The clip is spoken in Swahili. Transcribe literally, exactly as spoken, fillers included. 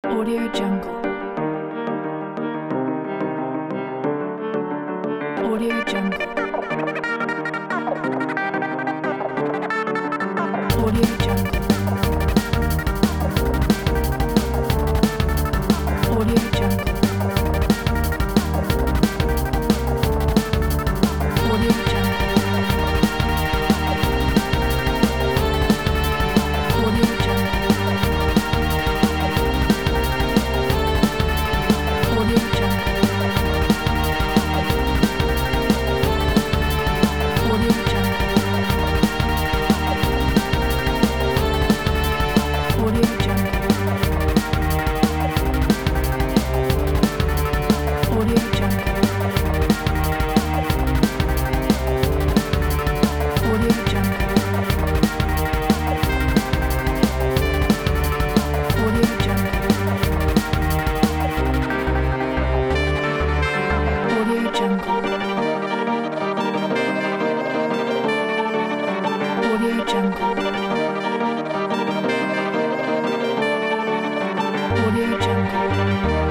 Audio Jungle. Audio Jungle. Audio Jungle. Audio Jungle. Audio Jungle. Audio Jungle. Audio Jungle. Audio Jungle. Audio Jungle. Audio Jungle. Audio Jungle. Audio Jungle. Audio Jungle. Audio Jungle. Audio Jungle.